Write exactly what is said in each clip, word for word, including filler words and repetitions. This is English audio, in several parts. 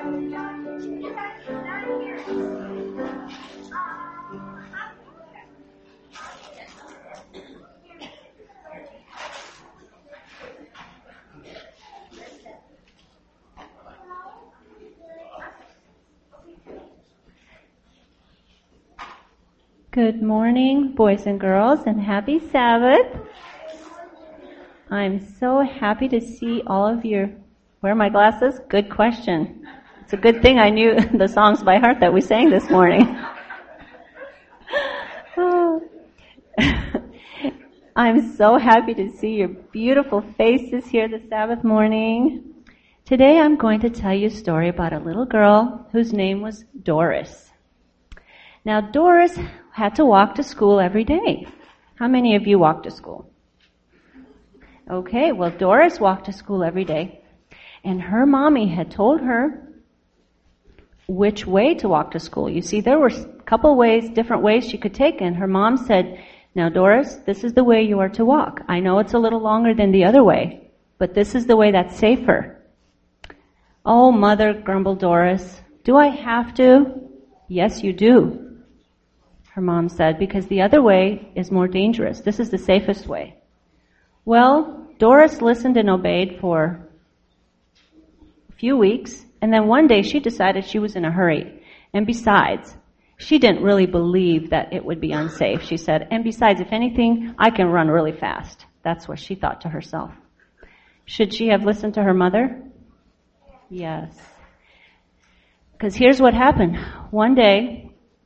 Good morning, boys and girls, and happy Sabbath. I'm so happy to see all of you. Where are my glasses? Good question. It's a good thing I knew the songs by heart that we sang this morning. I'm so happy to see your beautiful faces here this Sabbath morning. Today I'm going to tell you a story about a little girl whose name was Doris. Now, Doris had to walk to school every day. How many of you walk to school? Okay, well, Doris walked to school every day, and her mommy had told her which way to walk to school. You see, there were a couple ways, different ways she could take, and her mom said, now, Doris, this is the way you are to walk. I know it's a little longer than the other way, but this is the way that's safer. Oh, Mother, grumbled Doris, do I have to? Yes, you do. Her mom said, because the other way is more dangerous. This is the safest way. Well, Doris listened and obeyed for a few weeks, and then one day she decided she was in a hurry. And besides, she didn't really believe that it would be unsafe. She said, and besides, if anything, I can run really fast. That's what she thought to herself. Should she have listened to her mother? Yes. Because here's what happened. One day,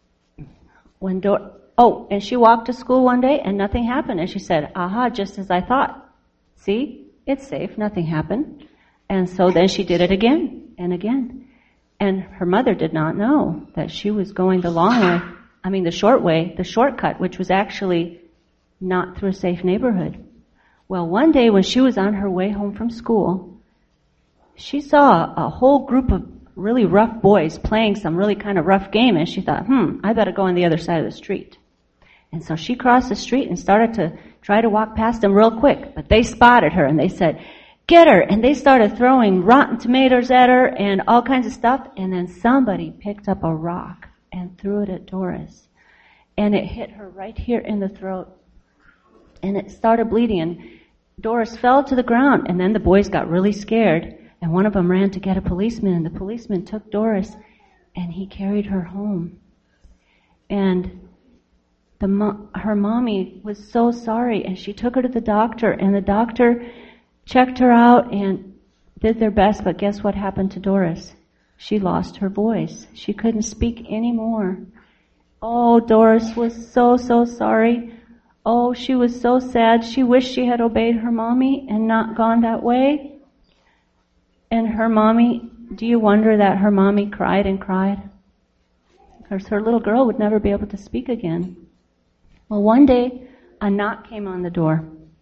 When Do- oh, and she walked to school one day and nothing happened. And she said, aha, just as I thought. See, it's safe, nothing happened. And so then she did it again and again. And her mother did not know that she was going the long way, I mean the short way, the shortcut, which was actually not through a safe neighborhood. Well, one day when she was on her way home from school, she saw a whole group of really rough boys playing some really kind of rough game, and she thought, hmm, I better go on the other side of the street. And so she crossed the street and started to try to walk past them real quick, but they spotted her and they said, get her! And they started throwing rotten tomatoes at her and all kinds of stuff, and then somebody picked up a rock and threw it at Doris. And it hit her right here in the throat, and it started bleeding, and Doris fell to the ground, and then the boys got really scared. And one of them ran to get a policeman, and the policeman took Doris, and he carried her home. And the mo- her mommy was so sorry, and she took her to the doctor, and the doctor checked her out and did their best, but guess what happened to Doris? She lost her voice. She couldn't speak anymore. Oh, Doris was so, so sorry. Oh, she was so sad. She wished she had obeyed her mommy and not gone that way. And her mommy, do you wonder that her mommy cried and cried? Because her little girl would never be able to speak again. Well, one day, a knock came on the door.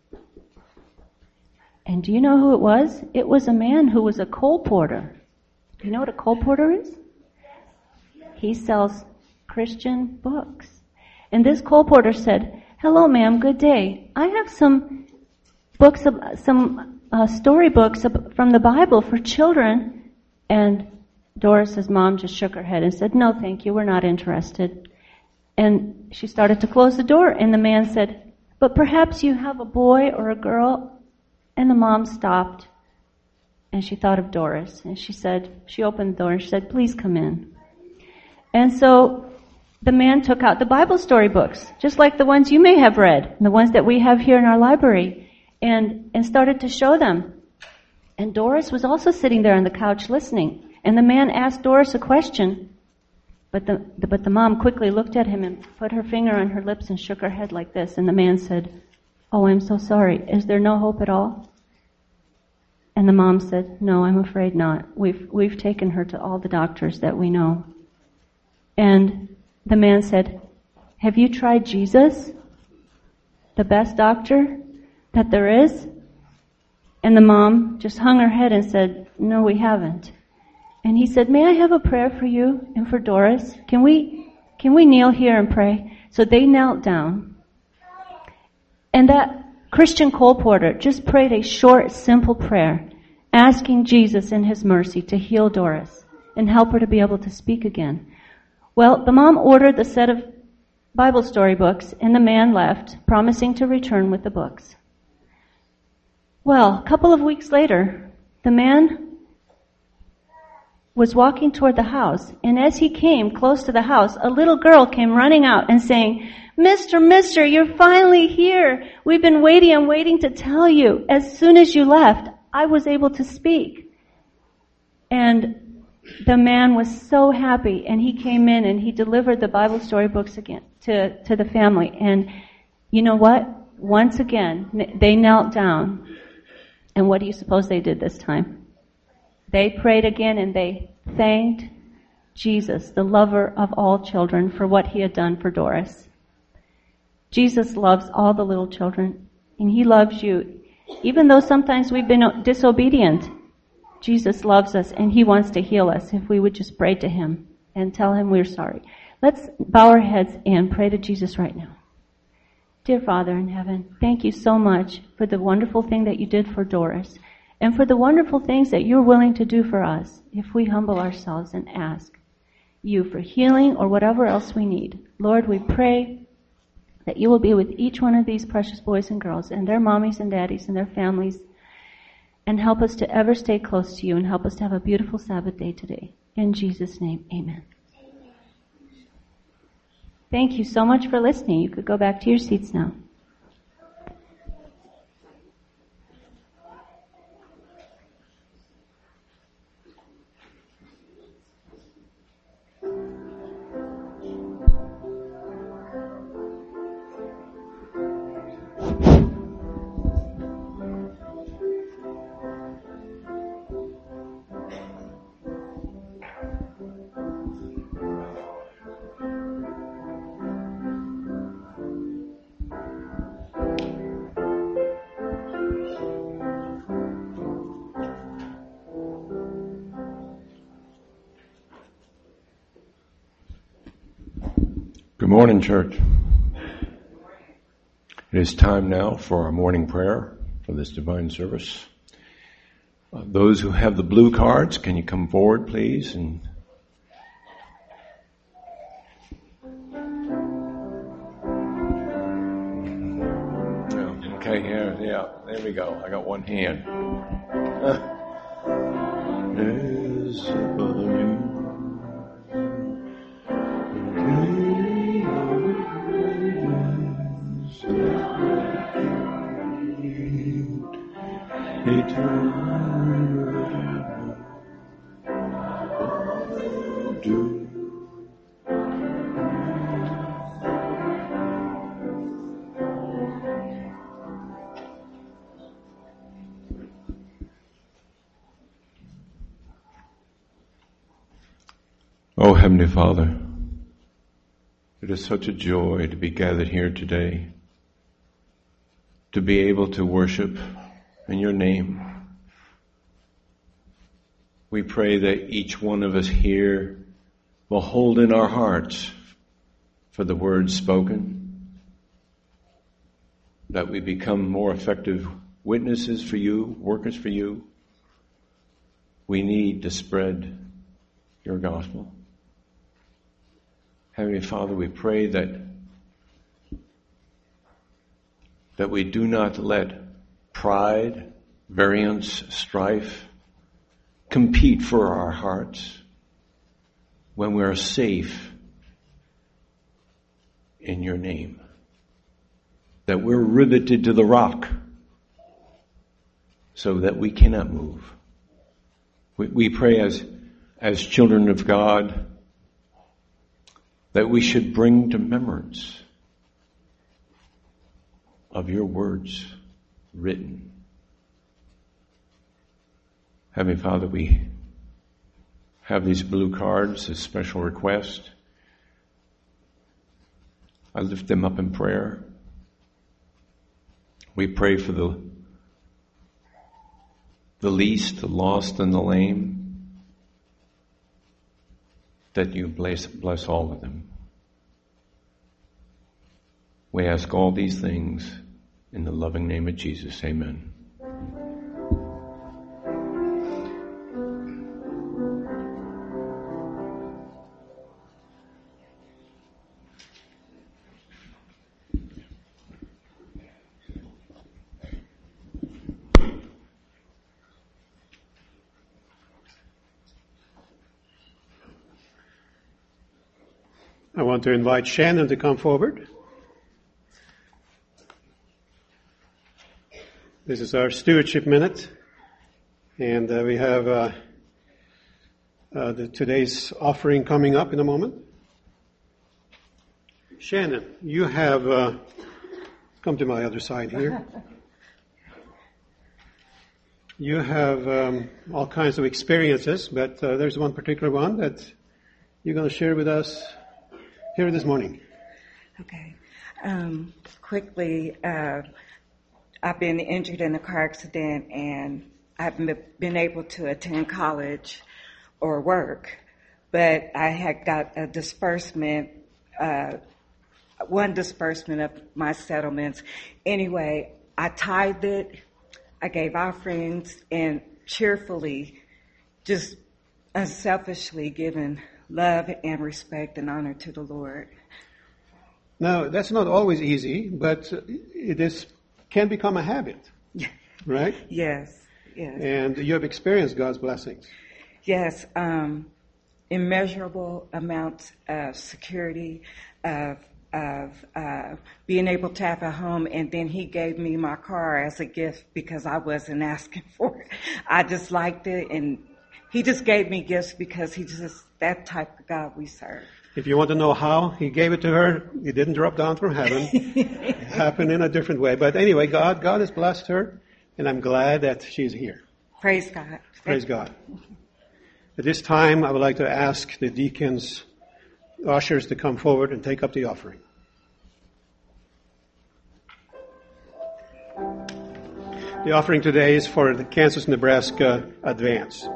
And do you know who it was? It was a man who was a coal porter. Do you know what a coal porter is? He sells Christian books. And this coal porter said, hello, ma'am, good day. I have some books, some Uh, storybooks from the Bible for children. And Doris's mom just shook her head and said, no, thank you, we're not interested. And she started to close the door, and the man said, but perhaps you have a boy or a girl. And the mom stopped, and she thought of Doris, and she said, she opened the door and she said, please come in. And so the man took out the Bible storybooks, just like the ones you may have read, and the ones that we have here in our library. And, and started to show them. And Doris was also sitting there on the couch listening. And the man asked Doris a question, but the, the but the mom quickly looked at him and put her finger on her lips and shook her head like this. And the man said, oh, I'm so sorry. Is there no hope at all? And the mom said, no, I'm afraid not. We've we've taken her to all the doctors that we know. And the man said, have you tried Jesus? The best doctor that there is? And the mom just hung her head and said, no, we haven't. And he said, may I have a prayer for you and for Doris? Can we, can we kneel here and pray? So they knelt down. And that Christian coal porter just prayed a short, simple prayer, asking Jesus in his mercy to heal Doris. and help her to be able to speak again. Well, the mom ordered the set of Bible story books, and the man left, promising to return with the books. Well, a couple of weeks later, the man was walking toward the house, and as he came close to the house, a little girl came running out and saying, Mister, Mister, you're finally here. We've been waiting and waiting to tell you. As soon as you left, I was able to speak. And the man was so happy, and he came in and he delivered the Bible story books again to, to the family. And you know what? Once again, they knelt down. And what do you suppose they did this time? They prayed again and they thanked Jesus, the lover of all children, for what he had done for Doris. Jesus loves all the little children, and he loves you. Even though sometimes we've been disobedient, Jesus loves us, and he wants to heal us if we would just pray to him and tell him we're sorry. Let's bow our heads and pray to Jesus right now. Dear Father in heaven, thank you so much for the wonderful thing that you did for Doris, and for the wonderful things that you're willing to do for us if we humble ourselves and ask you for healing or whatever else we need. Lord, we pray that you will be with each one of these precious boys and girls and their mommies and daddies and their families, and help us to ever stay close to you, and help us to have a beautiful Sabbath day today. In Jesus' name, amen. Amen. Thank you so much for listening. You could go back to your seats now. Good morning, church. It is time now for our morning prayer for this divine service. Uh, those who have the blue cards, can you come forward, please? And okay, yeah, yeah, there we go. I got one hand. Is above you. Oh, Heavenly Father, it is such a joy to be gathered here today, to be able to worship in your name. We pray that each one of us here will hold in our hearts for the words spoken, that we become more effective witnesses for you, workers for you. We need to spread your gospel. Heavenly Father, we pray that that we do not let pride, variance, strife compete for our hearts when we are safe in your name. That we're riveted to the rock so that we cannot move. We, we pray as, as children of God that we should bring to remembrance of your words written. Heavenly Father, we have these blue cards, this special request. I lift them up in prayer. We pray for the, the least, the lost, and the lame, that you bless, bless all of them. We ask all these things in the loving name of Jesus. Amen. I want to invite Shannon to come forward. This is our stewardship minute, and uh, we have uh, uh, the, today's offering coming up in a moment. Shannon, you have uh, come to my other side here. You have um, all kinds of experiences, but uh, there's one particular one that you're going to share with us here this morning. Okay. Um, quickly, uh, I've been injured in a car accident, and I've been able to attend college or work, but I had got a disbursement, uh, one disbursement of my settlements. Anyway, I tithed it, I gave offerings, and cheerfully, just unselfishly given love and respect and honor to the Lord. Now, that's not always easy, but it is can become a habit, right? Yes, yes. And you have experienced God's blessings. Yes, um, immeasurable amounts of security, of of uh, being able to have a home, and then He gave me my car as a gift because I wasn't asking for it. I just liked it, and He just gave me gifts because He's just that type of God we serve. If you want to know how He gave it to her, it didn't drop down from heaven. It happened in a different way. But anyway, God, God has blessed her, and I'm glad that she's here. Praise God. Praise God. At this time, I would like to ask the deacons, ushers, to come forward and take up the offering. The offering today is for the Kansas-Nebraska Advance.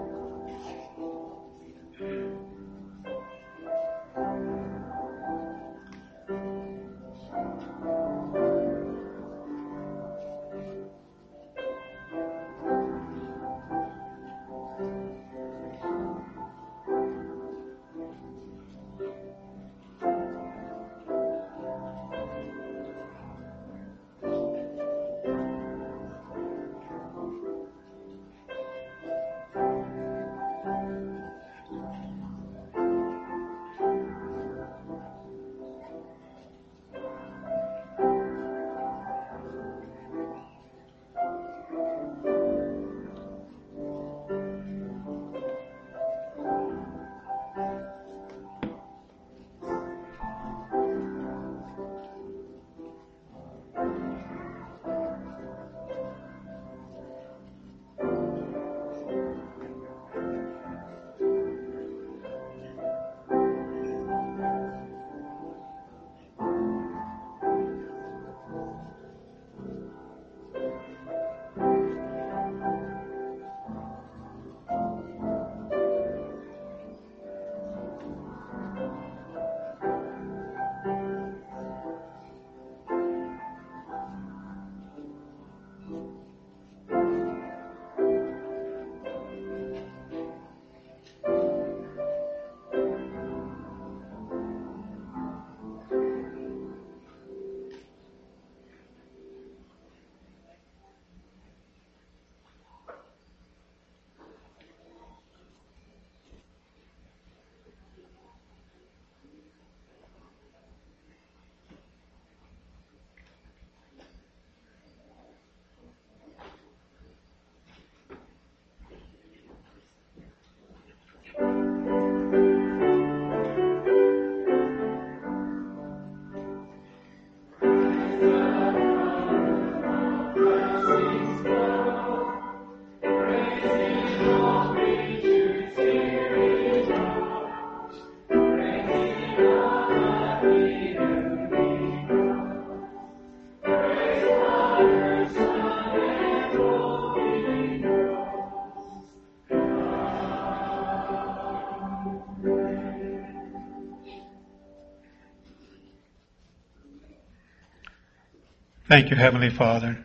Thank you, Heavenly Father,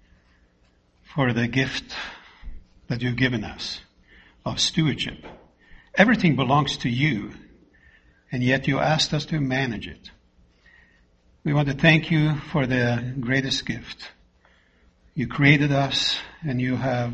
for the gift that you've given us of stewardship. Everything belongs to you, and yet you asked us to manage it. We want to thank you for the greatest gift. You created us, and you have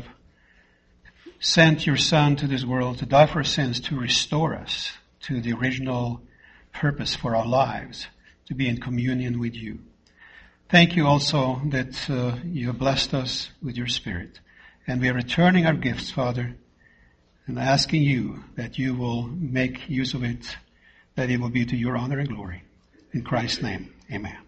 sent your Son to this world to die for our sins, to restore us to the original purpose for our lives, to be in communion with you. Thank you also that uh, you have blessed us with your Spirit. And we are returning our gifts, Father, and asking you that you will make use of it, that it will be to your honor and glory. In Christ's name, amen.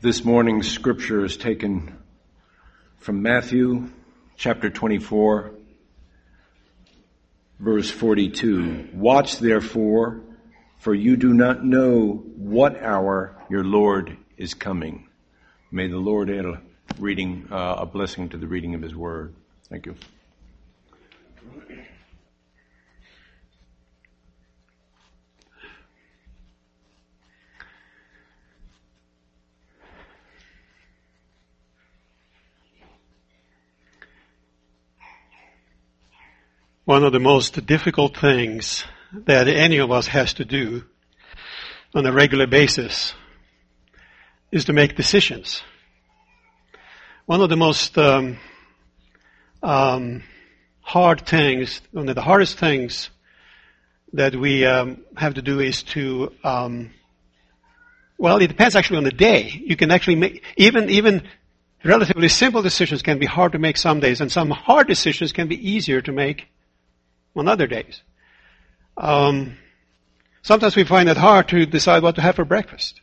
This morning's scripture is taken from Matthew chapter twenty-four, verse forty-two. Watch therefore, for you do not know what hour your Lord is coming. May the Lord add a reading, uh, a blessing to the reading of His Word. Thank you. One of the most difficult things that any of us has to do on a regular basis is to make decisions. One of the most um, um, hard things, one of the hardest things that we um, have to do is to, um, well, it depends actually on the day. You can actually make, even, even relatively simple decisions can be hard to make some days, and some hard decisions can be easier to make on other days. Um, sometimes we find it hard to decide what to have for breakfast,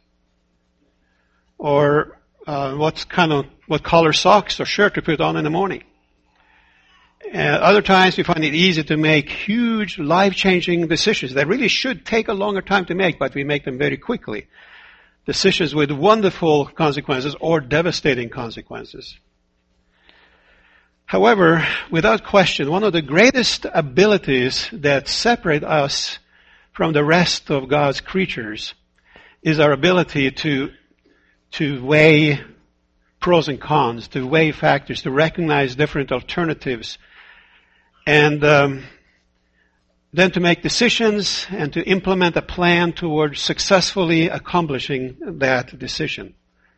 or uh, what kind of what color socks or shirt to put on in the morning. Uh, other times we find it easy to make huge, life-changing decisions that really should take a longer time to make, but we make them very quickly. Decisions with wonderful consequences or devastating consequences. However, without question, one of the greatest abilities that separate us from the rest of God's creatures is our ability to, to weigh pros and cons, to weigh factors, to recognize different alternatives, and um, then to make decisions and to implement a plan towards successfully accomplishing that decision.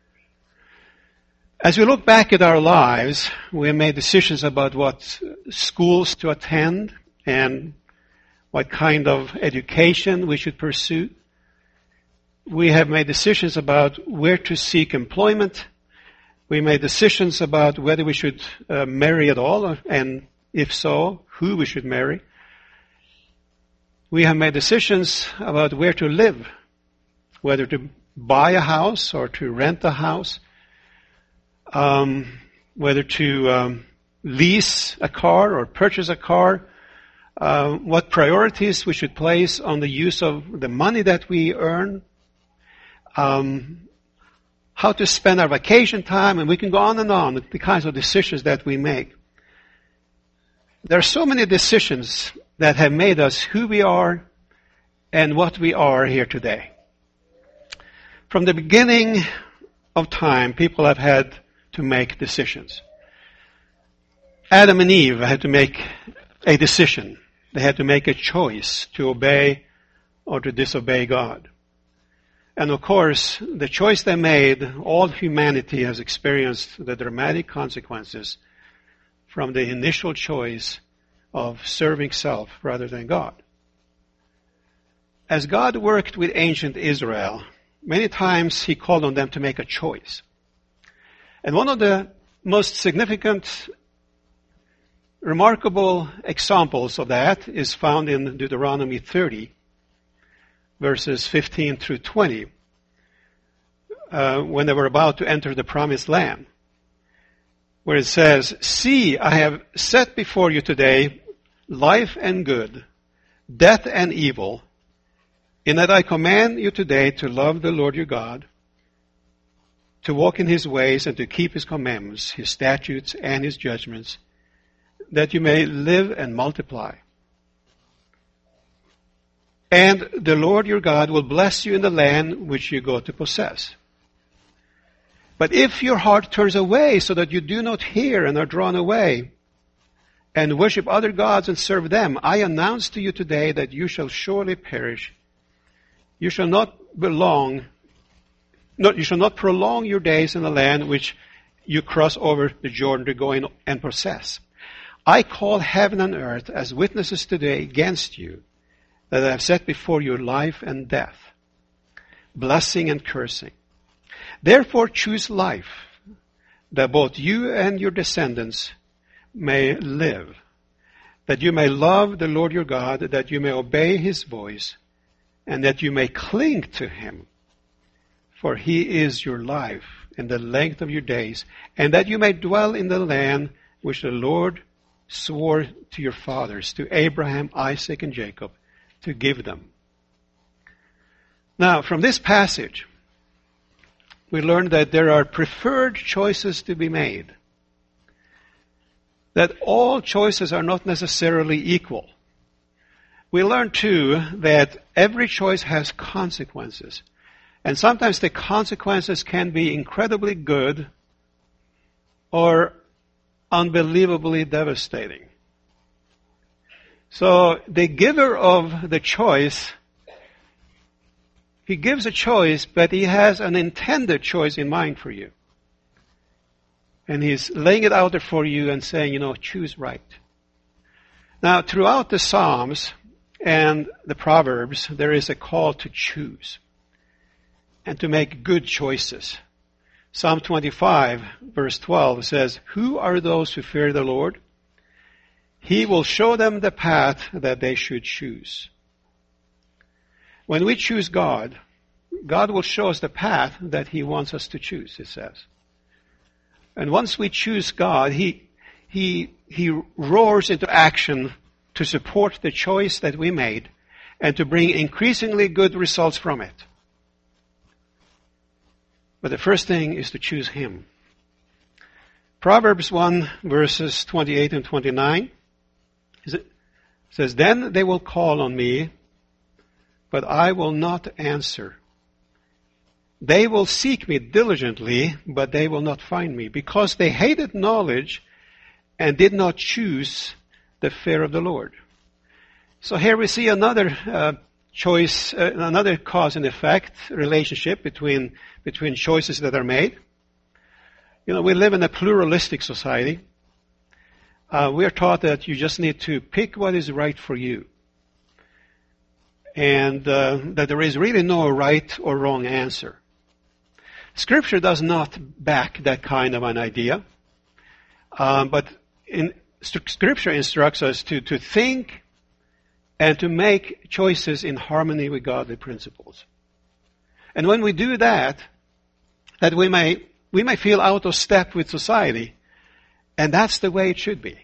As we look back at our lives, we have made decisions about what schools to attend and what kind of education we should pursue. We have made decisions about where to seek employment. We made decisions about whether we should uh, marry at all, and if so, who we should marry. We have made decisions about where to live, whether to buy a house or to rent a house. Um, whether to um, lease a car or purchase a car, uh, what priorities we should place on the use of the money that we earn, um, how to spend our vacation time, and we can go on and on with the kinds of decisions that we make. There are so many decisions that have made us who we are and what we are here today. From the beginning of time, people have had to make decisions. Adam and Eve had to make a decision. They had to make a choice to obey or to disobey God. And of course, the choice they made, all humanity has experienced the dramatic consequences from the initial choice of serving self rather than God. As God worked with ancient Israel, many times He called on them to make a choice. And one of the most significant, remarkable examples of that is found in Deuteronomy thirty, verses fifteen through twenty, uh, when they were about to enter the promised land, where it says, "See, I have set before you today life and good, death and evil, in that I command you today to love the Lord your God, to walk in His ways and to keep His commandments, His statutes and His judgments, that you may live and multiply. And the Lord your God will bless you in the land which you go to possess. But if your heart turns away so that you do not hear and are drawn away, and worship other gods and serve them, I announce to you today that you shall surely perish. You shall not belong No, you shall not prolong your days in the land which you cross over the Jordan to go in and possess. I call heaven and earth as witnesses today against you, that I have set before you life and death, blessing and cursing. Therefore choose life, that both you and your descendants may live, that you may love the Lord your God, that you may obey His voice, and that you may cling to Him. For He is your life and the length of your days, and that you may dwell in the land which the Lord swore to your fathers, to Abraham, Isaac, and Jacob, to give them. Now, from this passage, we learn that there are preferred choices to be made. That all choices are not necessarily equal. We learn too that every choice has consequences. And sometimes the consequences can be incredibly good or unbelievably devastating. So the giver of the choice, he gives a choice, but he has an intended choice in mind for you. And he's laying it out there for you and saying, you know, choose right. Now, throughout the Psalms and the Proverbs, there is a call to choose and to make good choices. Psalm twenty-five, verse twelve says, "Who are those who fear the Lord? He will show them the path that they should choose." When we choose God, God will show us the path that He wants us to choose, it says. And once we choose God, He, He, He roars into action to support the choice that we made and to bring increasingly good results from it. But the first thing is to choose Him. Proverbs one, verses twenty-eight and twenty-nine says, "Then they will call on me, but I will not answer. They will seek me diligently, but they will not find me, because they hated knowledge and did not choose the fear of the Lord." So here we see another uh, choice, uh, another cause and effect relationship between between choices that are made. You know, we live in a pluralistic society. Uh, we are taught that you just need to pick what is right for you. And uh, that there is really no right or wrong answer. Scripture does not back that kind of an idea. Um, but in, Scripture instructs us to, to think and to make choices in harmony with godly principles. And when we do that, that we may we may feel out of step with society, and that's the way it should be.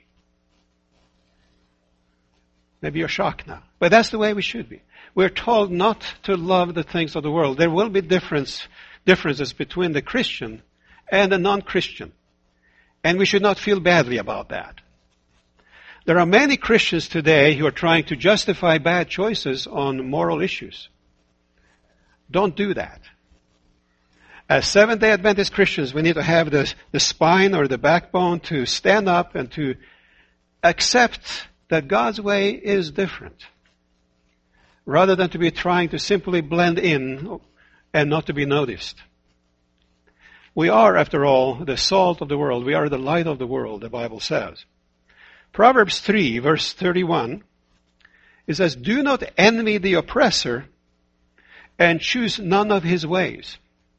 Maybe you're shocked now, but that's the way we should be. We're told not to love the things of the world. There will be difference, differences between the Christian and the non-Christian, and we should not feel badly about that. There are many Christians today who are trying to justify bad choices on moral issues. Don't do that. As Seventh-day Adventist Christians, we need to have the, the spine or the backbone to stand up and to accept that God's way is different, rather than to be trying to simply blend in and not to be noticed. We are, after all, the salt of the world. We are the light of the world, the Bible says. Proverbs three, verse thirty-one, it says, "Do not envy the oppressor and choose none of his ways."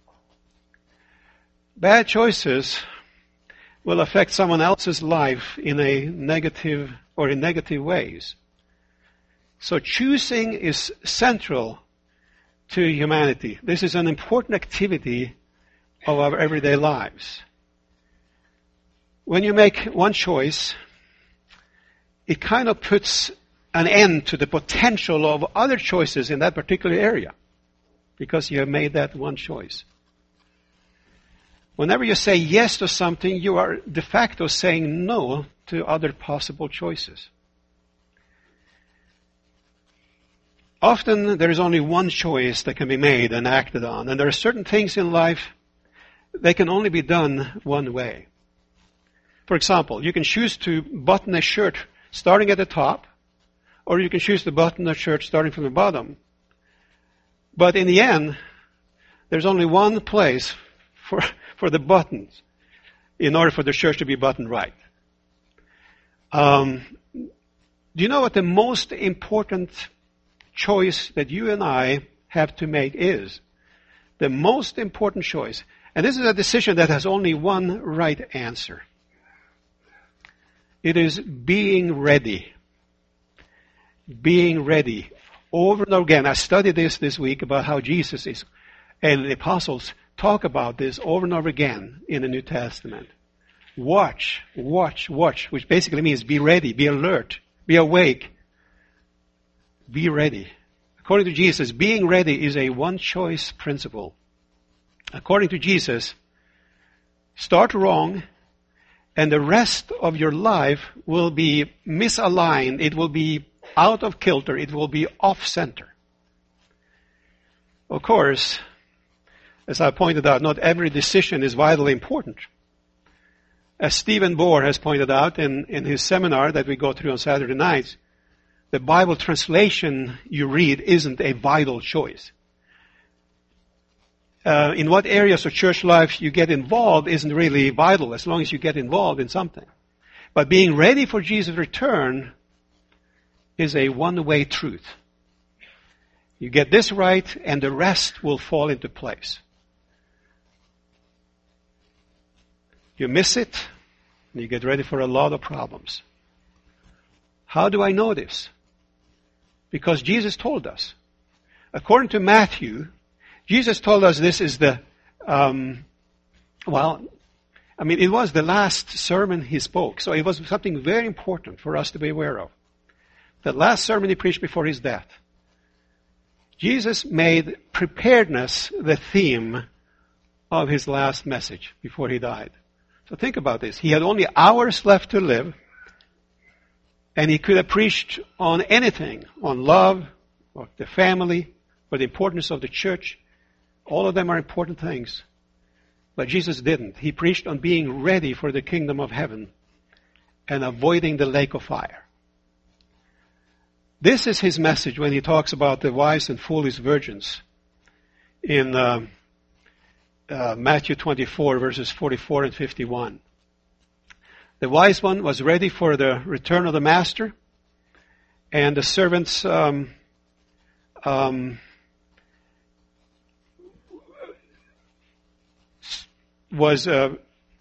Bad choices will affect someone else's life in a negative or in negative ways. So choosing is central to humanity. This is an important activity of our everyday lives. When you make one choice, it kind of puts an end to the potential of other choices in that particular area, because you have made that one choice. Whenever you say yes to something, you are de facto saying no to other possible choices. Often there is only one choice that can be made and acted on, and there are certain things in life that can only be done one way. For example, you can choose to button a shirt starting at the top, or you can choose to button a shirt starting from the bottom. But in the end, there's only one place for for the buttons in order for the shirt to be buttoned right. Um, do you know what the most important choice that you and I have to make is? The most important choice. And this is a decision that has only one right answer. It is being ready. Being ready. Over and over again. I studied this this week about how Jesus is, and the apostles talk about this over and over again in the New Testament. Watch, watch, watch, which basically means be ready, be alert, be awake, be ready. According to Jesus, being ready is a one-choice principle. According to Jesus, start wrong, and the rest of your life will be misaligned. It will be out of kilter. It will be off-center. Of course, as I pointed out, not every decision is vitally important. As Stephen Bohr has pointed out in, in his seminar that we go through on Saturday nights, the Bible translation you read isn't a vital choice. Uh, in what areas of church life you get involved isn't really vital as long as you get involved in something. But being ready for Jesus' return is a one-way truth. You get this right and the rest will fall into place. You miss it, and you get ready for a lot of problems. How do I know this? Because Jesus told us. According to Matthew, Jesus told us this is the, um, well, I mean, it was the last sermon he spoke, so it was something very important for us to be aware of. The last sermon he preached before his death. Jesus made preparedness the theme of his last message before he died. So think about this. He had only hours left to live, and he could have preached on anything, on love, or the family, or the importance of the church. All of them are important things. But Jesus didn't. He preached on being ready for the kingdom of heaven and avoiding the lake of fire. This is his message when he talks about the wise and foolish virgins in uh, uh, Matthew twenty-four, verses forty-four and fifty-one. The wise one was ready for the return of the master, and the servants um, um, was... Uh,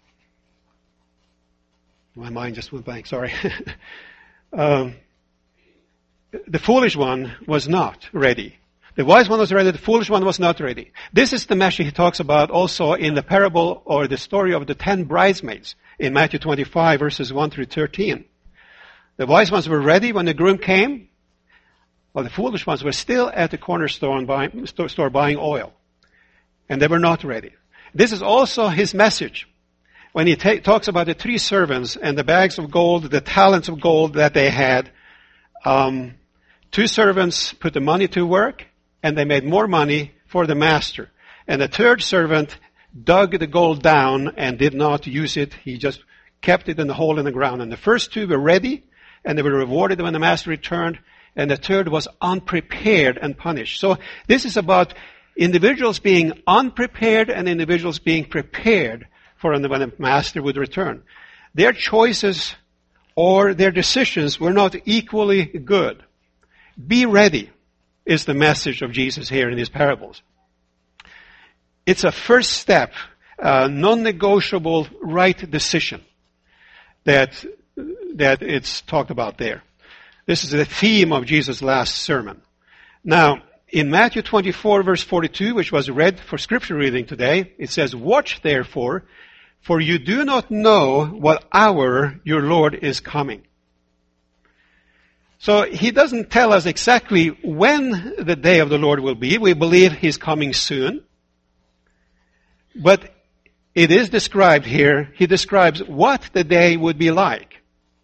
my mind just went blank, sorry. um, The foolish one was not ready. The wise one was ready, the foolish one was not ready. This is the message he talks about also in the parable or the story of the ten bridesmaids in Matthew twenty-five, verses one through thirteen. The wise ones were ready when the groom came, while the foolish ones were still at the corner store, and buying, store buying oil. And they were not ready. This is also his message when he ta- talks about the three servants and the bags of gold, the talents of gold that they had. Um, Two servants put the money to work, and they made more money for the master. And the third servant dug the gold down and did not use it. He just kept it in the hole in the ground. And the first two were ready, and they were rewarded when the master returned. And the third was unprepared and punished. So this is about individuals being unprepared and individuals being prepared for when the master would return. Their choices or their decisions were not equally good. Be ready is the message of Jesus here in these parables. It's a first step, a non-negotiable right decision that, that it's talked about there. This is the theme of Jesus' last sermon. Now, in Matthew twenty-four, verse forty-two, which was read for scripture reading today, it says, "Watch therefore, for you do not know what hour your Lord is coming." So he doesn't tell us exactly when the day of the Lord will be. We believe he's coming soon. But it is described here, he describes what the day would be like.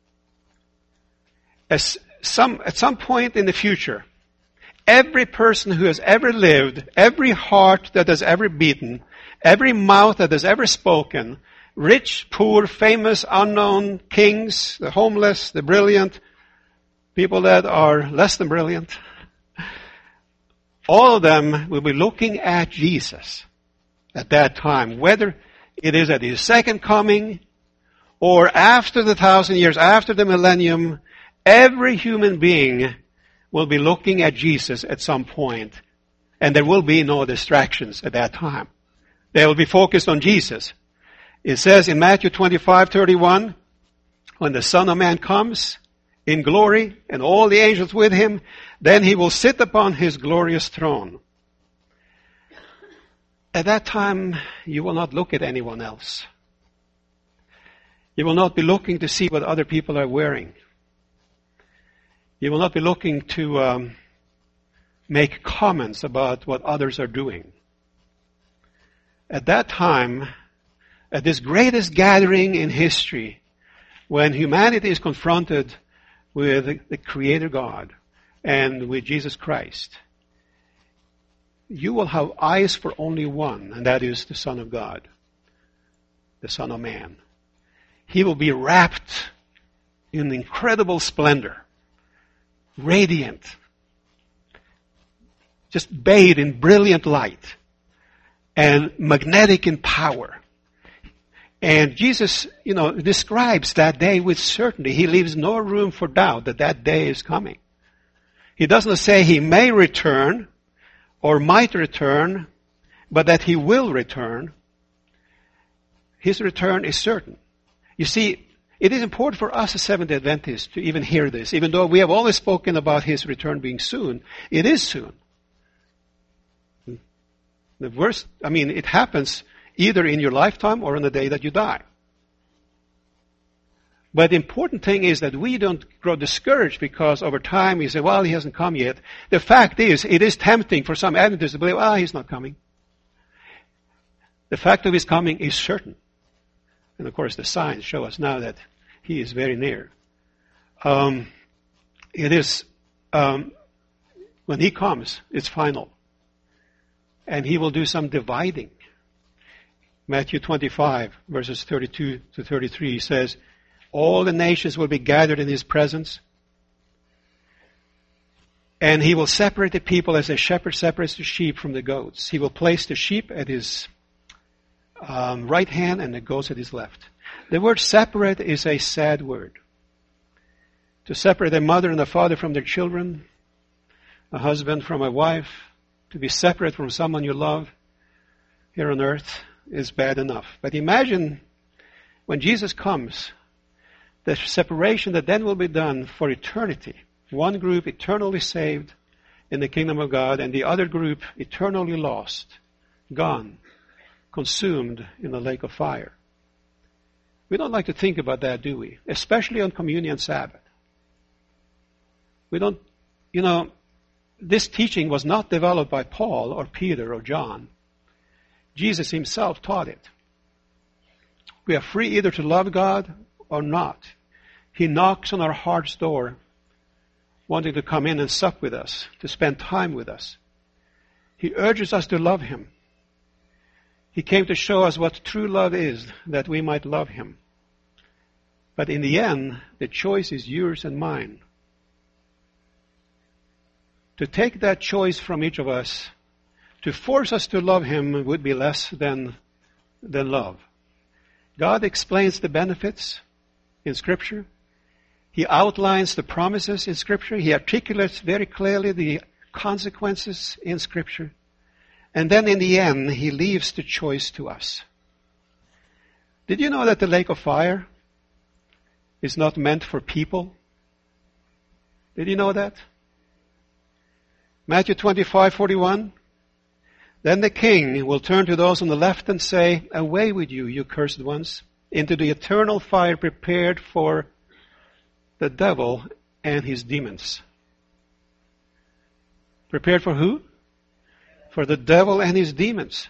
As some, at some point in the future, every person who has ever lived, every heart that has ever beaten, every mouth that has ever spoken, rich, poor, famous, unknown, kings, the homeless, the brilliant, people that are less than brilliant, all of them will be looking at Jesus at that time, whether it is at his second coming or after the thousand years, after the millennium. Every human being will be looking at Jesus at some point, and there will be no distractions at that time. They will be focused on Jesus. It says in Matthew twenty-five thirty-one, when the Son of Man comes in glory and all the angels with him, then he will sit upon his glorious throne. At that time, you will not look at anyone else. You will not be looking to see what other people are wearing. You will not be looking to um, make comments about what others are doing. At that time, at this greatest gathering in history, when humanity is confronted with the Creator God and with Jesus Christ, you will have eyes for only one, and that is the Son of God, the Son of Man. He will be wrapped in incredible splendor, radiant, just bathed in brilliant light, and magnetic in power. And Jesus, you know, describes that day with certainty. He leaves no room for doubt that that day is coming. He doesn't say he may return or might return, but that he will return. His return is certain. You see, it is important for us as Seventh-day Adventists to even hear this. Even though we have always spoken about his return being soon, it is soon. The worst, I mean, it happens either in your lifetime or on the day that you die. But the important thing is that we don't grow discouraged because over time we say, well, he hasn't come yet. The fact is, it is tempting for some Adventists to believe, well, he's not coming. The fact of his coming is certain. And of course, the signs show us now that he is very near. Um, it is, um, when he comes, it's final. And he will do some dividing. Matthew twenty-five, verses thirty-two to thirty-three says, all the nations will be gathered in his presence, and he will separate the people as a shepherd separates the sheep from the goats. He will place the sheep at his um, right hand and the goats at his left. The word separate is a sad word. To separate a mother and a father from their children, a husband from a wife, to be separate from someone you love here on earth is bad enough. But imagine when Jesus comes, the separation that then will be done for eternity. One group eternally saved in the kingdom of God, and the other group eternally lost, gone, consumed in the lake of fire. We don't like to think about that, do we? Especially on Communion Sabbath. We don't, you know, this teaching was not developed by Paul or Peter or John. Jesus himself taught it. We are free either to love God or not. He knocks on our heart's door, wanting to come in and sup with us, to spend time with us. He urges us to love him. He came to show us what true love is, that we might love him. But in the end, the choice is yours and mine. To take that choice from each of us, to force us to love him, would be less than, than love. God explains the benefits in Scripture. He outlines the promises in Scripture. He articulates very clearly the consequences in Scripture. And then in the end, he leaves the choice to us. Did you know that the lake of fire is not meant for people? Did you know that? Matthew twenty-five forty-one. Then the king will turn to those on the left and say, away with you, you cursed ones, into the eternal fire prepared for the devil and his demons. Prepared for who? For the devil and his demons.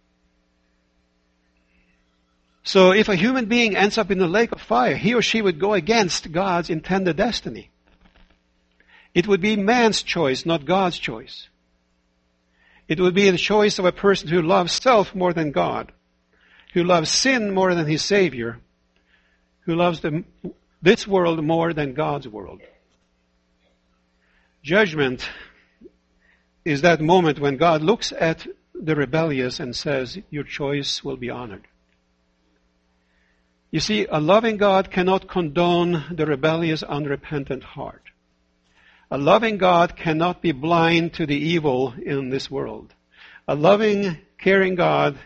So if a human being ends up in the lake of fire, he or she would go against God's intended destiny. It would be man's choice, not God's choice. It would be the choice of a person who loves self more than God, who loves sin more than his Savior, who loves the, this world more than God's world. Judgment is that moment when God looks at the rebellious and says, your choice will be honored. You see, a loving God cannot condone the rebellious, unrepentant heart. A loving God cannot be blind to the evil in this world. A loving, caring God,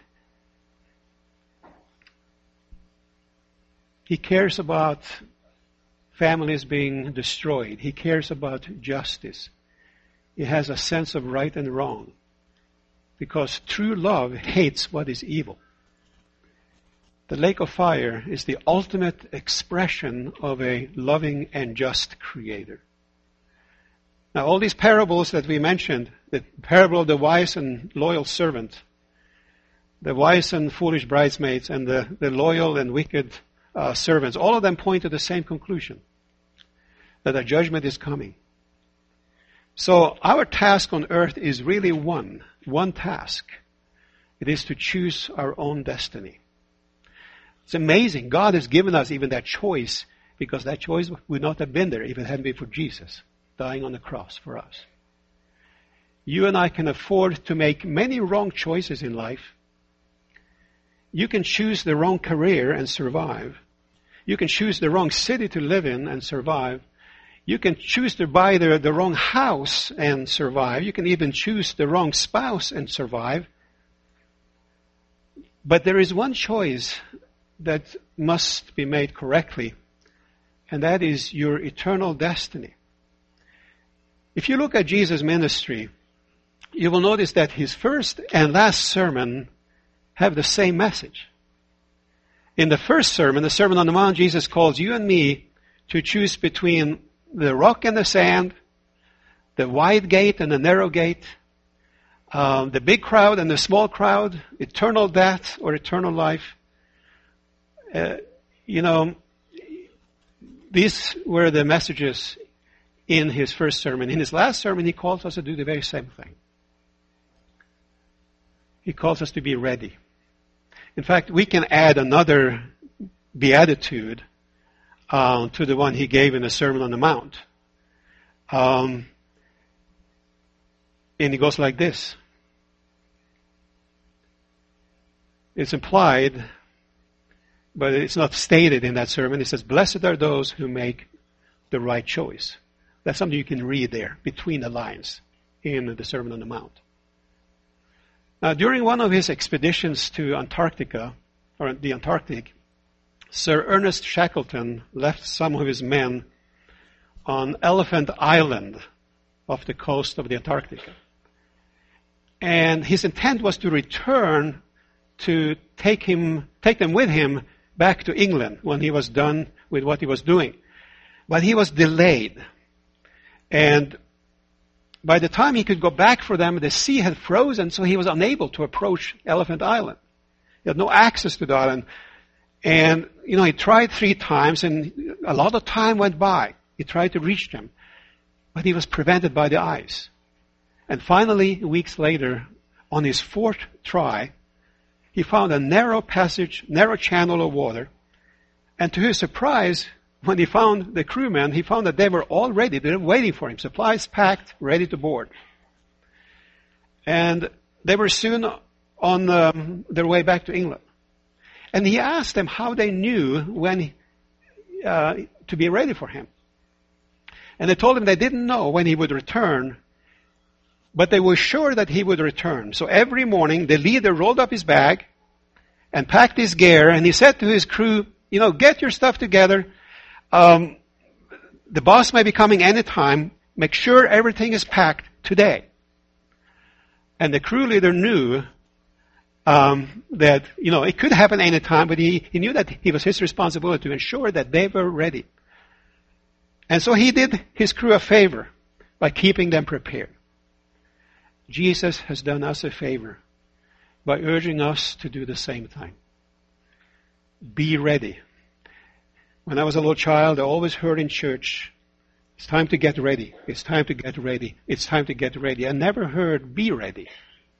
he cares about families being destroyed. He cares about justice. He has a sense of right and wrong. because true love hates what is evil. The lake of fire is the ultimate expression of a loving and just Creator. Now, all these parables that we mentioned, the parable of the wise and loyal servant, the wise and foolish bridesmaids, and the, the loyal and wicked uh, servants, all of them point to the same conclusion, that a judgment is coming. So our task on earth is really one, one task. It is to choose our own destiny. It's amazing. God has given us even that choice, because that choice would not have been there if it hadn't been for Jesus dying on the cross for us. You and I can afford to make many wrong choices in life. You can choose the wrong career and survive. You can choose the wrong city to live in and survive. You can choose to buy the, the wrong house and survive. You can even choose the wrong spouse and survive. But there is one choice that must be made correctly, and that is your eternal destiny. If you look at Jesus' ministry, you will notice that his first and last sermon have the same message. In the first sermon, the Sermon on the Mount, Jesus calls you and me to choose between the rock and the sand, the wide gate and the narrow gate, um, the big crowd and the small crowd, eternal death or eternal life. Uh, you know, these were the messages in his first sermon. In his last sermon, he calls us to do the very same thing. He calls us to be ready. In fact, we can add another beatitude uh, to the one he gave in the Sermon on the Mount. Um, and it goes like this. It's implied, but it's not stated in that sermon. It says, blessed are those who make the right choice. That's something you can read there between the lines in the Sermon on the Mount. Now, during one of his expeditions to Antarctica, or the Antarctic, Sir Ernest Shackleton left some of his men on Elephant Island off the coast of the Antarctica. And his intent was to return to take him, take them with him back to England when he was done with what he was doing. But he was delayed. And by the time he could go back for them, the sea had frozen, so he was unable to approach Elephant Island. He had no access to the island. And, you know, he tried three times, and a lot of time went by. He tried to reach them, but he was prevented by the ice. And finally, weeks later, on his fourth try, he found a narrow passage, narrow channel of water. And to his surprise, when he found the crewmen, he found that they were all ready. They were waiting for him, supplies packed, ready to board. And they were soon on um, their way back to England. And he asked them how they knew when uh, to be ready for him. And they told him they didn't know when he would return, but they were sure that he would return. So every morning, the leader rolled up his bag and packed his gear, and he said to his crew, you know, get your stuff together. Um, the boss may be coming anytime. Make sure everything is packed today. And the crew leader knew um, that, you know, it could happen anytime, but he, he knew that it was his responsibility to ensure that they were ready. And so he did his crew a favor by keeping them prepared. Jesus has done us a favor by urging us to do the same thing. Be ready. When I was a little child, I always heard in church, it's time to get ready. It's time to get ready. It's time to get ready. I never heard be ready.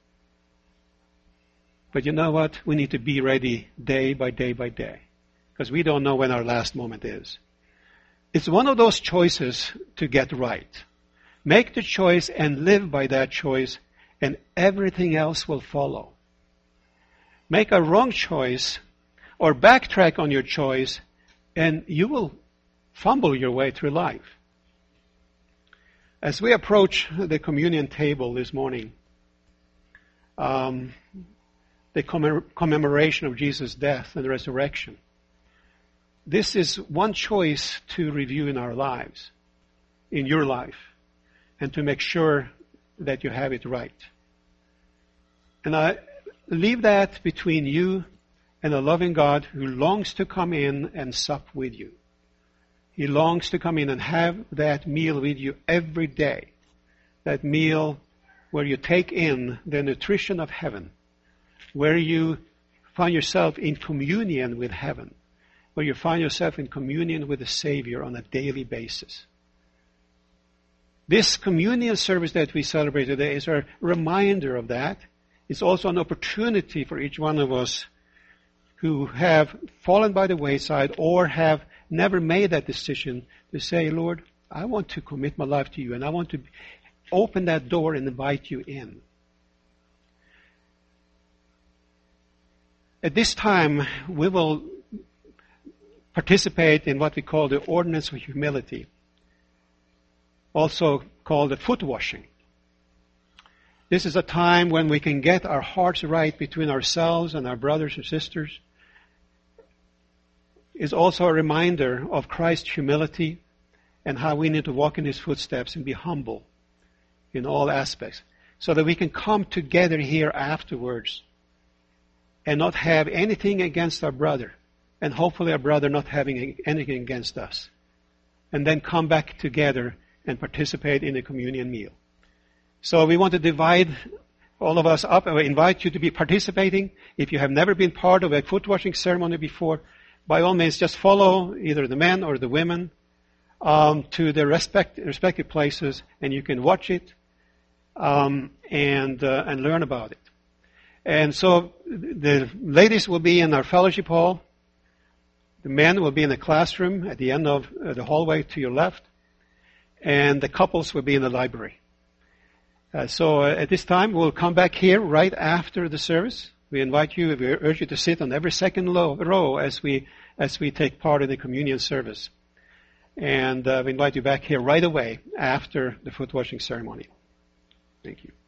But you know what? We need to be ready day by day by day, because we don't know when our last moment is. It's one of those choices to get right. Make the choice and live by that choice, and everything else will follow. Make a wrong choice or backtrack on your choice, and you will fumble your way through life. As we approach the communion table this morning, um, the commem- commemoration of Jesus' death and resurrection, this is one choice to review in our lives, in your life, and to make sure that you have it right. And I leave that between you and a loving God who longs to come in and sup with you. He longs to come in and have that meal with you every day. That meal where you take in the nutrition of heaven, where you find yourself in communion with heaven, where you find yourself in communion with the Savior on a daily basis. This communion service that we celebrate today is a reminder of that. It's also an opportunity for each one of us who have fallen by the wayside or have never made that decision to say, Lord, I want to commit my life to you, and I want to open that door and invite you in. At this time, we will participate in what we call the ordinance of humility, also called the foot washing. This is a time when we can get our hearts right between ourselves and our brothers and sisters. It's also a reminder of Christ's humility and how we need to walk in His footsteps and be humble in all aspects, so that we can come together here afterwards and not have anything against our brother, and hopefully our brother not having anything against us, and then come back together and participate in the communion meal. So we want to divide all of us up, and we invite you to be participating. If you have never been part of a foot washing ceremony before, by all means just follow either the men or the women um, to their respect, respective places, and you can watch it um, and uh, and learn about it. And so the ladies will be in our fellowship hall. The men will be in the classroom at the end of the hallway to your left. And the couples will be in the library. Uh, so uh, at this time, we'll come back here right after the service. We invite you, we urge you to sit on every second low, row as we as we take part in the communion service. And uh, we invite you back here right away after the foot washing ceremony. Thank you.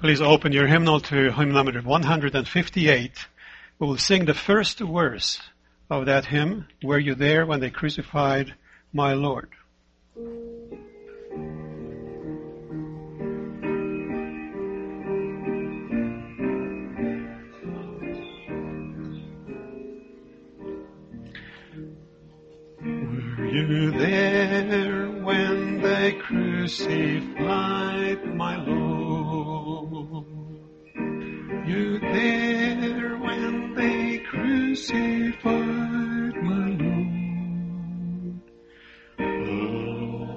Please open your hymnal to hymn number one hundred fifty-eight. We will sing the first verse of that hymn, Were You There When They Crucified My Lord? Were you there when they crucified my Lord? You there when they crucified my Lord? Oh,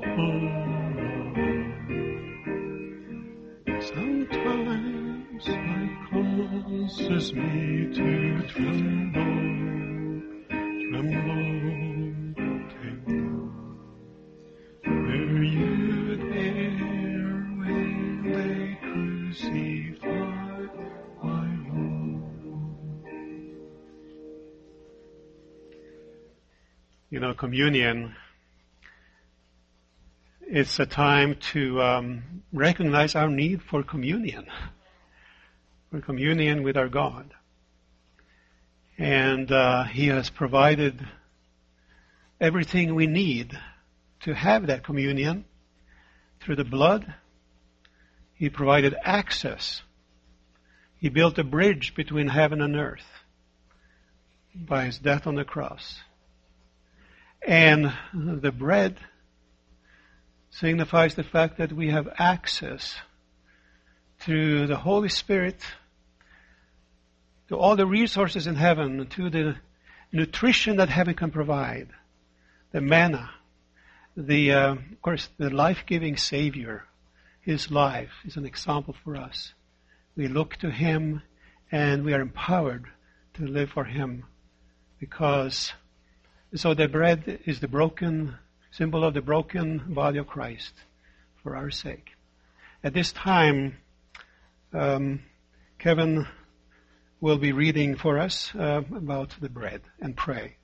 oh. Sometimes life causes me to tremble, tremble. Were you there when they crucified my Lord? You know, communion, it's a time to um, recognize our need for communion, for communion with our God. And uh, He has provided everything we need to have that communion through the blood. He provided access. He built a bridge between heaven and earth by His death on the cross. And the bread signifies the fact that we have access through the Holy Spirit to all the resources in heaven, to the nutrition that heaven can provide, the manna, the, uh, of course, the life-giving Savior. His life is an example for us. We look to Him and we are empowered to live for Him, because so the bread is the broken symbol of the broken body of Christ for our sake. At this time, um, Kevin will be reading for us uh, about the bread and pray.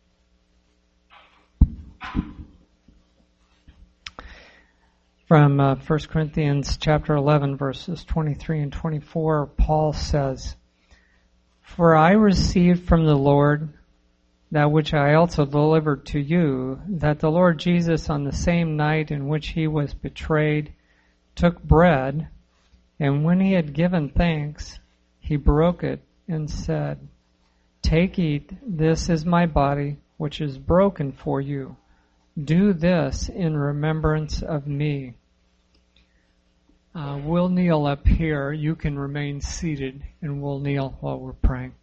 From uh, First Corinthians chapter eleven, verses twenty-three and twenty-four, Paul says, For I received from the Lord that which I also delivered to you, that the Lord Jesus, on the same night in which He was betrayed, took bread, and when He had given thanks, He broke it and said, Take, eat, this is my body, which is broken for you. Do this in remembrance of me. Uh, we'll kneel up here. You can remain seated, and we'll kneel while we're praying.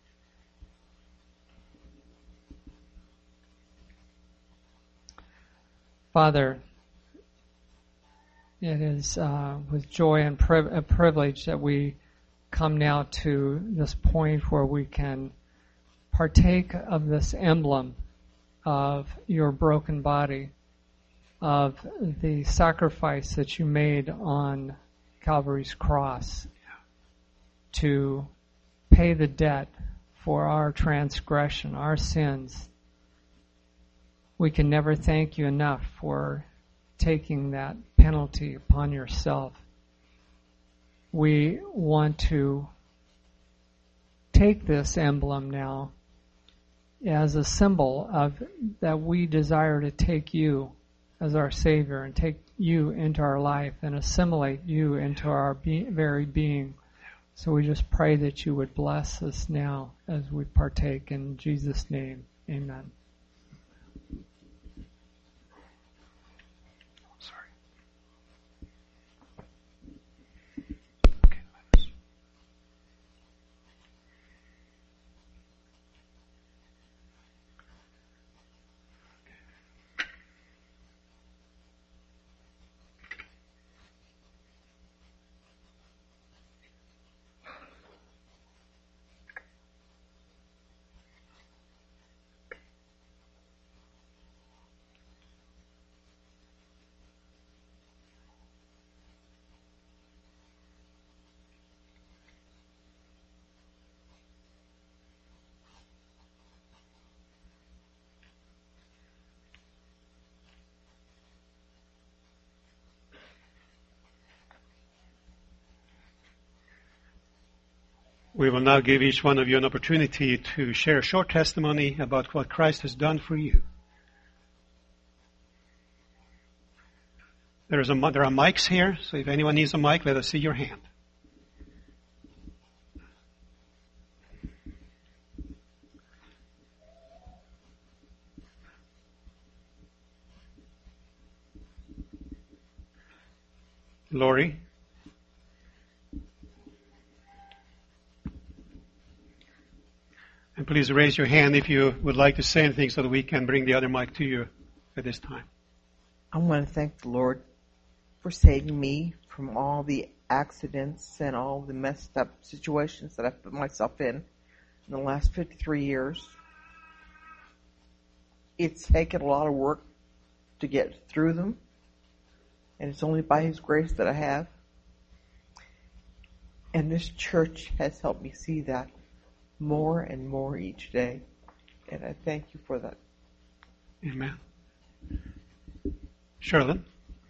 Father, it is uh, with joy and priv- a privilege that we come now to this point where we can partake of this emblem of your broken body, of the sacrifice that you made on Calvary's cross to pay the debt for our transgression, our sins. We can never thank you enough for taking that penalty upon yourself. We want to take this emblem now as a symbol of that we desire to take you as our Savior and take you into our life and assimilate you into our be- very being. So we just pray that you would bless us now as we partake in Jesus' name. Amen. We will now give each one of you an opportunity to share a short testimony about what Christ has done for you. There, is a, there are mics here, so if anyone needs a mic, let us see your hand. Lori? And please raise your hand if you would like to say anything so that we can bring the other mic to you at this time. I want to thank the Lord for saving me from all the accidents and all the messed up situations that I've put myself in in the last fifty-three years. It's taken a lot of work to get through them, and it's only by His grace that I have. And this church has helped me see that more and more each day, and I thank you for that. Amen. Sherilyn?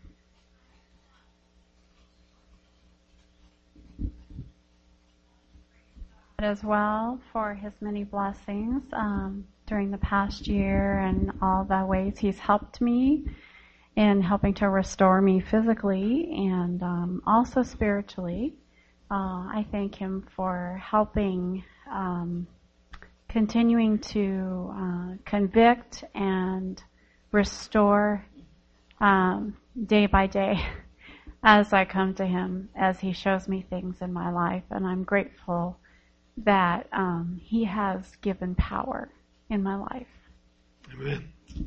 As well for His many blessings um, during the past year and all the ways He's helped me in helping to restore me physically and um, also spiritually. Uh, I thank Him for helping, um, continuing to uh, convict and restore um, day by day as I come to Him, as He shows me things in my life. And I'm grateful that um, He has given power in my life. Amen.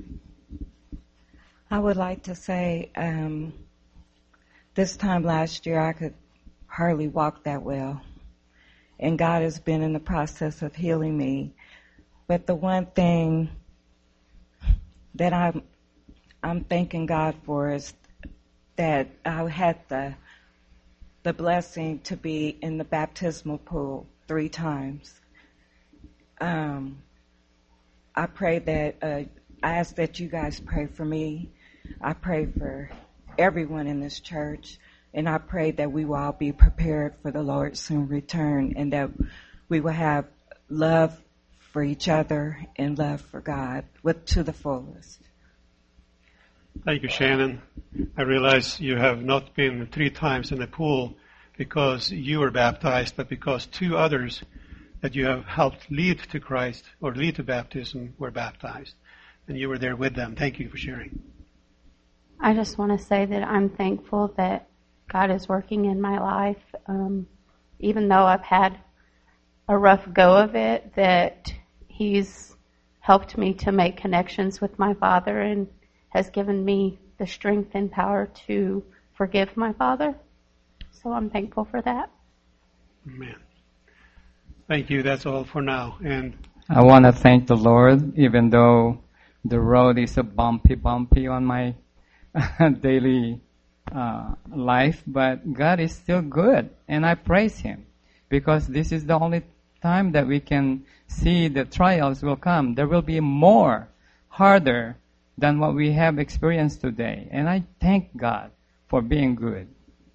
I would like to say um, this time last year I could hardly walk that well. And God has been in the process of healing me. But the one thing that I'm, I'm thanking God for is that I had the, the blessing to be in the baptismal pool three times. Um, I pray that, uh, I ask that you guys pray for me. I pray for everyone in this church. And I pray that we will all be prepared for the Lord's soon return, and that we will have love for each other and love for God with to the fullest. Thank you, Shannon. I realize you have not been three times in the pool because you were baptized, but because two others that you have helped lead to Christ or lead to baptism were baptized. And you were there with them. Thank you for sharing. I just want to say that I'm thankful that God is working in my life. Um, even though I've had a rough go of it, that He's helped me to make connections with my Father and has given me the strength and power to forgive my father. So I'm thankful for that. Amen. Thank you. That's all for now. And I want to thank the Lord, even though the road is a bumpy, bumpy on my daily uh, life, but God is still good, and I praise Him because this is the only time that we can see the trials will come. There will be more harder than what we have experienced today, and I thank God for being good.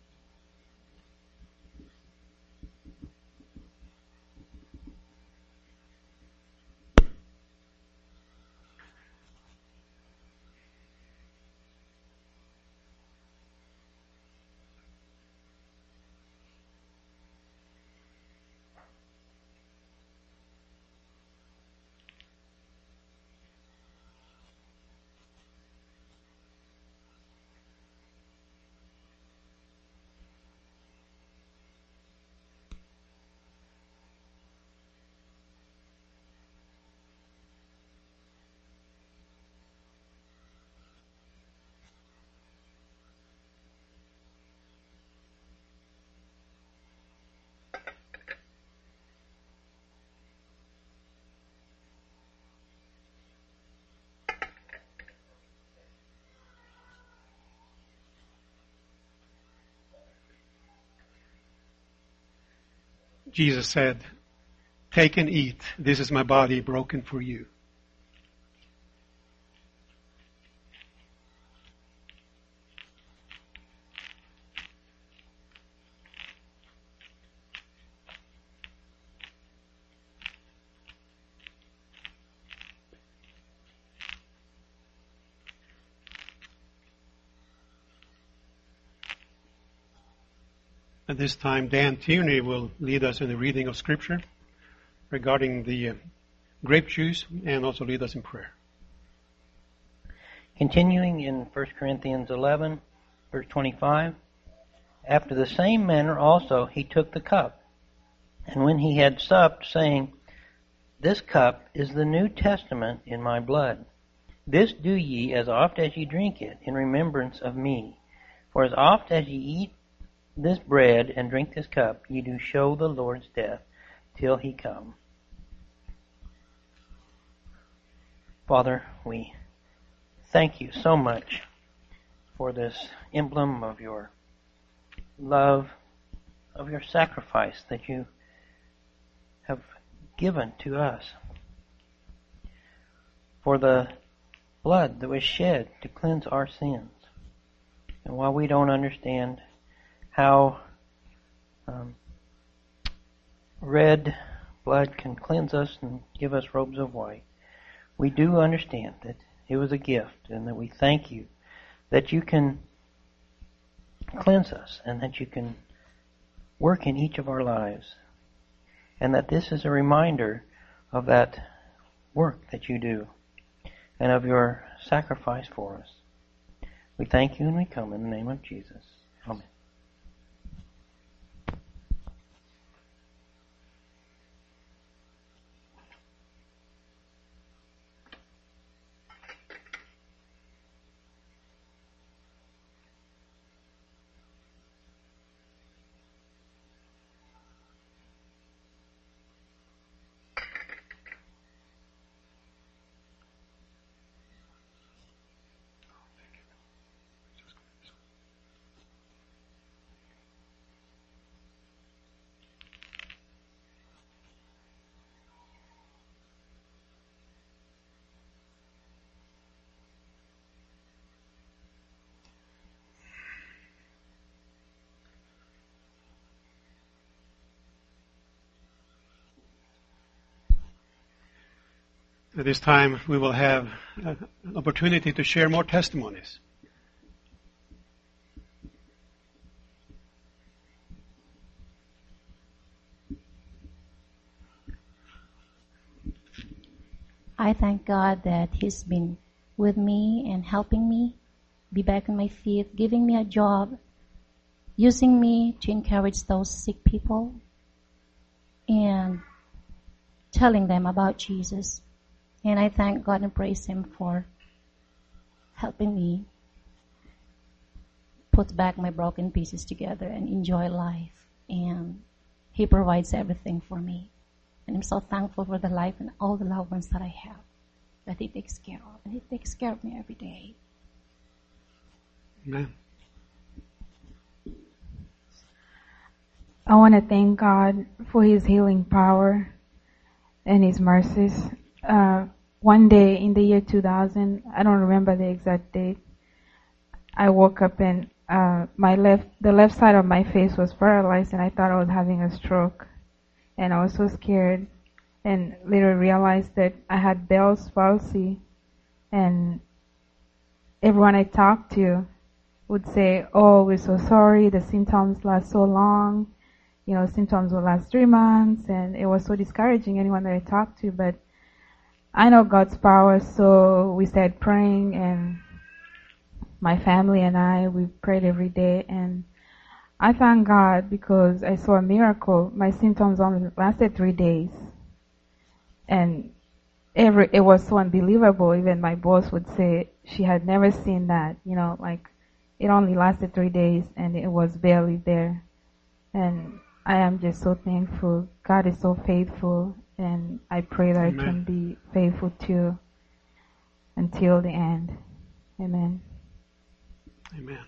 Jesus said, "Take and eat. This is my body broken for you." At this time, Dan Tierney will lead us in the reading of Scripture regarding the uh, grape juice and also lead us in prayer. Continuing in First Corinthians eleven, verse twenty-five, after the same manner also he took the cup, and when he had supped, saying, This cup is the New Testament in my blood. This do ye as oft as ye drink it in remembrance of me. For as oft as ye eat this bread and drink this cup, ye do show the Lord's death till he come. Father, we thank you so much for this emblem of your love, of your sacrifice that you have given to us, for the blood that was shed to cleanse our sins. And while we don't understand how um, red blood can cleanse us and give us robes of white, we do understand that it was a gift, and that we thank you that you can cleanse us and that you can work in each of our lives, and that this is a reminder of that work that you do and of your sacrifice for us. We thank you and we come in the name of Jesus. Amen. At this time, we will have an opportunity to share more testimonies. I thank God that He's been with me and helping me be back on my feet, giving me a job, using me to encourage those sick people, and telling them about Jesus. And I thank God and praise Him for helping me put back my broken pieces together and enjoy life. And He provides everything for me. And I'm so thankful for the life and all the loved ones that I have, that He takes care of. And He takes care of me every day. Amen. I want to thank God for His healing power and His mercies. Uh, one day in the year two thousand, I don't remember the exact date, I woke up and uh, my left, the left side of my face was paralyzed, and I thought I was having a stroke. And I was so scared, and later realized that I had Bell's palsy. And everyone I talked to would say, "Oh, we're so sorry, the symptoms last so long. You know, symptoms will last three months." And it was so discouraging, anyone that I talked to. But I know God's power, so we started praying, and my family and I, we prayed every day, and I thank God because I saw a miracle. My symptoms only lasted three days, and every it was so unbelievable. Even my boss would say she had never seen that, you know, like it only lasted three days, and it was barely there. And I am just so thankful. God is so faithful. And I pray that Amen. I can be faithful too until the end. Amen. Amen.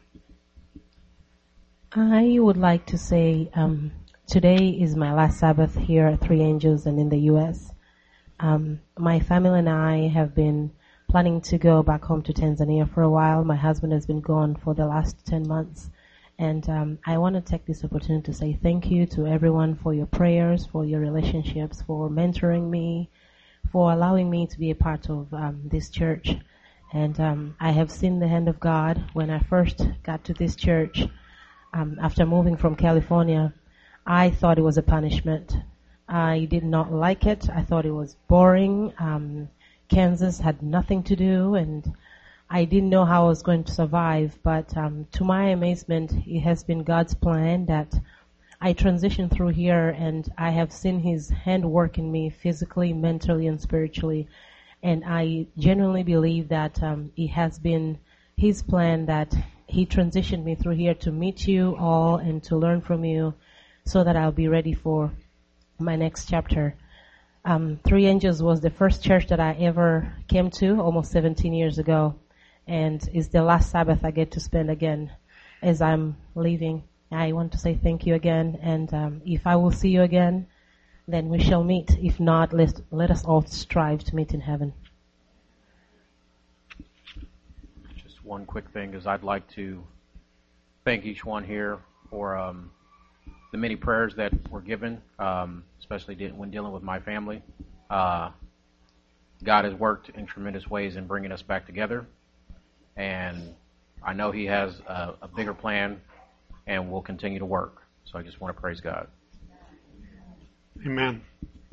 I would like to say um, today is my last Sabbath here at Three Angels and in the U S Um, my family and I have been planning to go back home to Tanzania for a while. My husband has been gone for the last ten months. And um, I want to take this opportunity to say thank you to everyone for your prayers, for your relationships, for mentoring me, for allowing me to be a part of um, this church. And um, I have seen the hand of God. When I first got to this church, um, after moving from California, I thought it was a punishment. I did not like it. I thought it was boring. Um, Kansas had nothing to do, and I didn't know how I was going to survive. But um, to my amazement, it has been God's plan that I transitioned through here, and I have seen His hand work in me physically, mentally, and spiritually. And I genuinely believe that um, it has been His plan that He transitioned me through here to meet you all and to learn from you so that I'll be ready for my next chapter. Um, Three Angels was the first church that I ever came to almost seventeen years ago, and it's the last Sabbath I get to spend again as I'm leaving. I want to say thank you again, and um, if I will see you again, then we shall meet. If not, let, let us all strive to meet in heaven. Just one quick thing is I'd like to thank each one here for um, the many prayers that were given, um, especially when dealing with my family. Uh, God has worked in tremendous ways in bringing us back together, and I know He has a, a bigger plan and will continue to work. So I just want to praise God. Amen.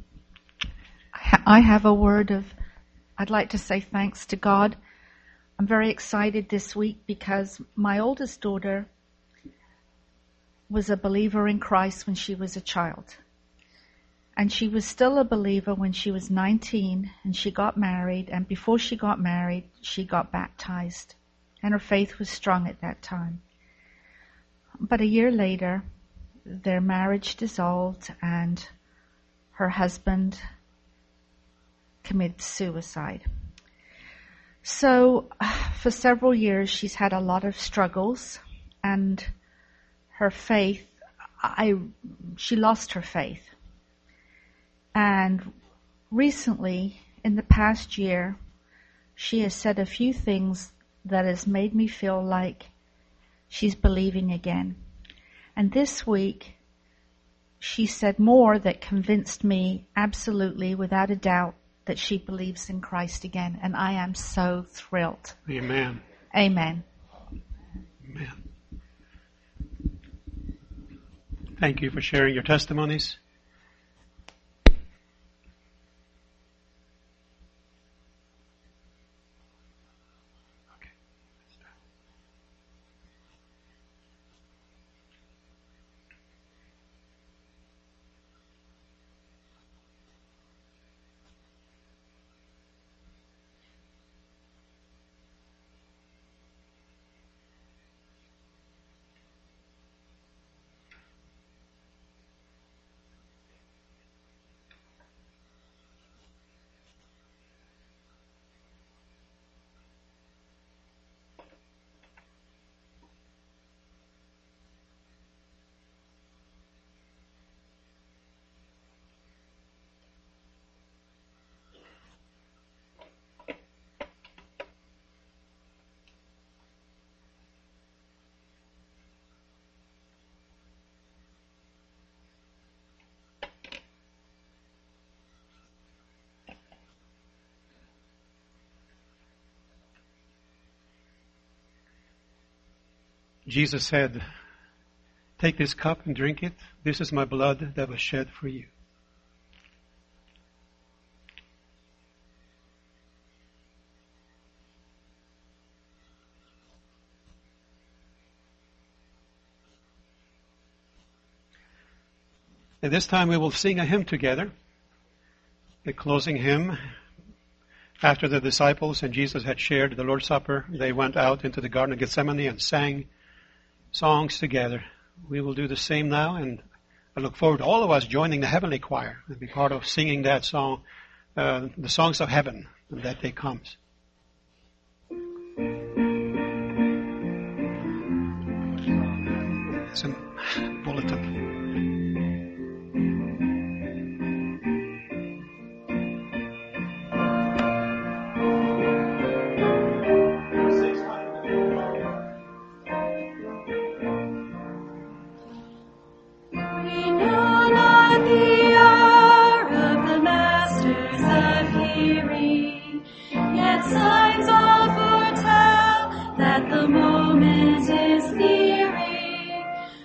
I have a word of, I'd like to say thanks to God. I'm very excited this week because my oldest daughter was a believer in Christ when she was a child. And she was still a believer when she was nineteen, and she got married, and before she got married, she got baptized. And her faith was strong at that time. But a year later, their marriage dissolved, and her husband committed suicide. So for several years, she's had a lot of struggles, and her faith, I, she lost her faith. And recently, in the past year, she has said a few things that has made me feel like she's believing again. And this week, she said more that convinced me absolutely, without a doubt, that she believes in Christ again. And I am so thrilled. Amen. Amen. Amen. Thank you for sharing your testimonies. Jesus said, "Take this cup and drink it. This is my blood that was shed for you." At this time we will sing a hymn together, the closing hymn. After the disciples and Jesus had shared the Lord's Supper, they went out into the Garden of Gethsemane and sang songs together. We will do the same now, and I look forward to all of us joining the heavenly choir and be part of singing that song, uh, the songs of heaven, when that day comes. It's a bulletin. Signs all foretell that the moment is nearing.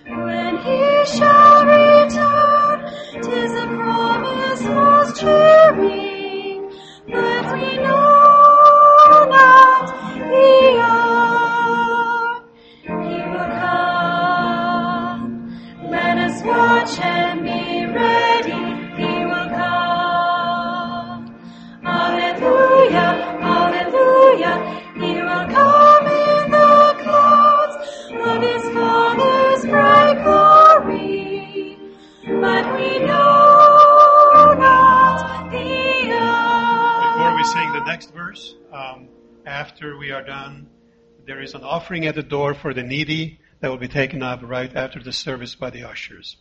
after we are done, there is an offering at the door for the needy that will be taken up right after the service by the ushers.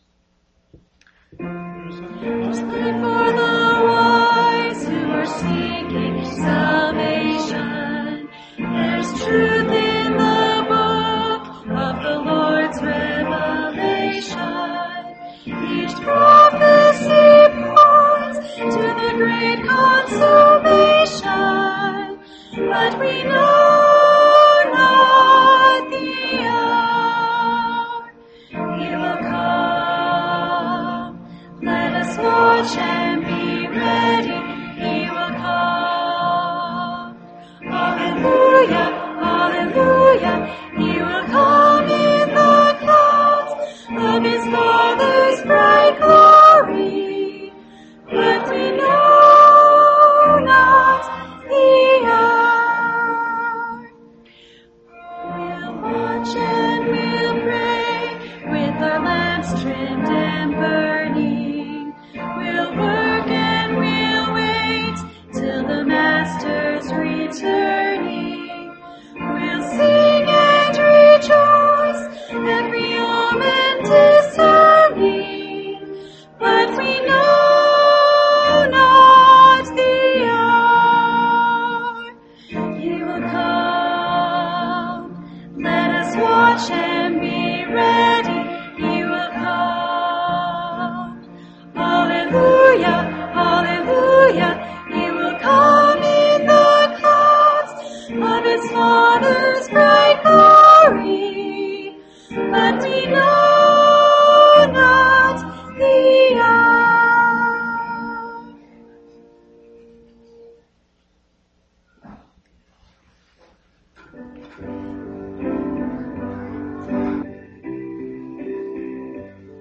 Pray for the wise who are seeking salvation. There's truth in the book of the Lord's revelation. Each prophecy points to the great consolation, but we know not the hour. He will come. Let us watch and be ready. He will come. Hallelujah, hallelujah. He will come in the clouds of His Father's bright glory. But we know not the hour. We'll watch and we'll pray with our lamps trimmed and burning. We'll work and we'll wait till the Master's returning. We'll sing and rejoice, every moment discerning, but we know not the hour. He will come. Let us watch and be ready. He will come. Hallelujah, hallelujah. He will come in the clouds of His Father's bright glory. But we know